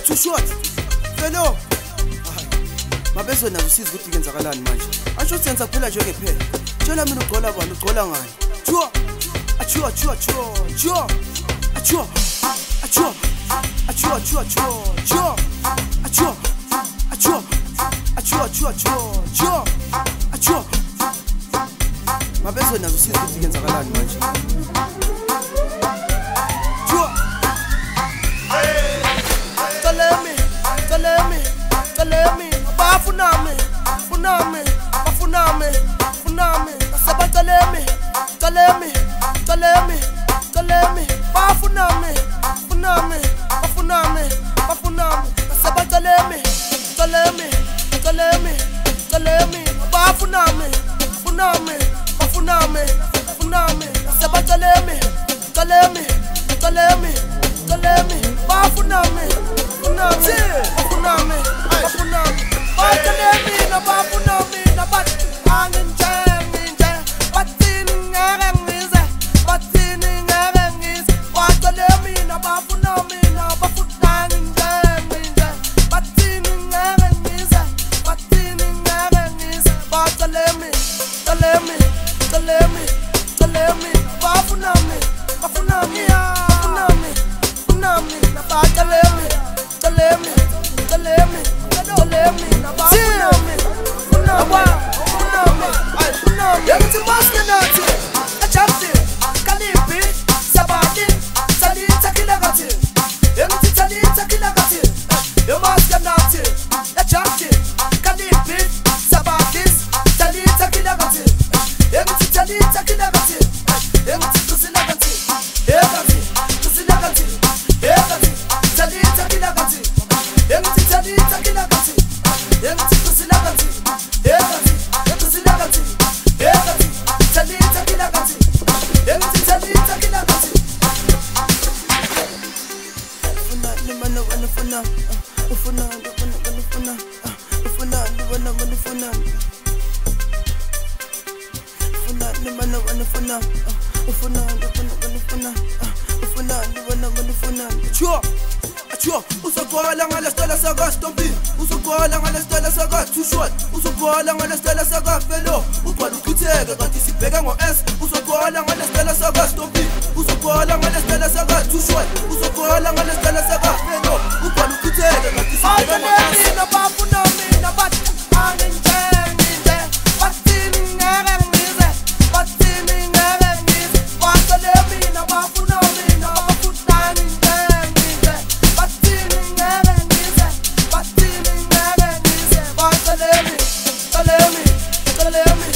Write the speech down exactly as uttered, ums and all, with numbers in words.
too short. Fellow. Mabezo nazo siza ukuthi kenzakalani manje. Asho senza kuphela nje ngephela. Tshela mina ugqola bani ugqola ngani? Chua. Achua chua chua. Chua. Achua. Achua. Achua chua chua. Chua. Achua. Achua. Achua chua chua. Chua. Achua. Mabezo nazo siza ukuthi kenzakalani manje. Chua. Tell me, tell me, tell me. Bafuname, funame, bafuname, funame. Saba tell me, tell me, tell me, tell me. Bafuname, funame, bafuname, bafuname. Saba tell me, tell me, tell me, tell me. Bafuname, funame, bafuname, funame. Saba tell me, tell me, tell me, tell me. Bafuname, funame, bafuname, bafuname. Bafuname, na bafuname, na bat aninje, ninje. Batini ngerengize, batini ngerengize. Bafuname, na bafuname, na bafuname, ninje. Batini ngerengize, batini ngerengize. Bafuname, tell me, tell me, tell me. Bafuname, bafuname, bafuname, bafuname. Na bafuname, tell me, tell me, tell me. Bafuname, funame, funame, ay funame. Yemti maskenati, achapti, kalipi, sabati, salita kilagati. Yemti salita kilagati, yemaskenati, achapti, kalipi, sabati, salita kilagati. Yemti salita kilagati, yemti kusilagati, yemti kusilagati, yemti salita kilagati, yemti salita kilagati. Yemti kusilagati, yemti, yemti kusilagati, yemti, salita kilagati, yemti salita kilagati. Funa, nimana wana funa, funa, wana wana funa, funa, wana wana funa. Funa, nimana wana funa, funa, wana wana funa, funa, wana wana funa. Chua. Achua, usokola ngala stela saga stompi. Usokola ngala stela saga too short. Usokola ngala stela saga fellow. Uqala ukutheka kanti sibheka ngo S. Usokola ngala stela saga stompi. Usokola ngala stela saga too short. Usokola ngala stela saga fellow. Uqala ukutheka kanti sibheka ngo S. Na bafuname na bat aninje ninje. Batini ngerengize, batini ngerengize. Bafuname na bafuname na bafuname. Tell me, tell me, tell me.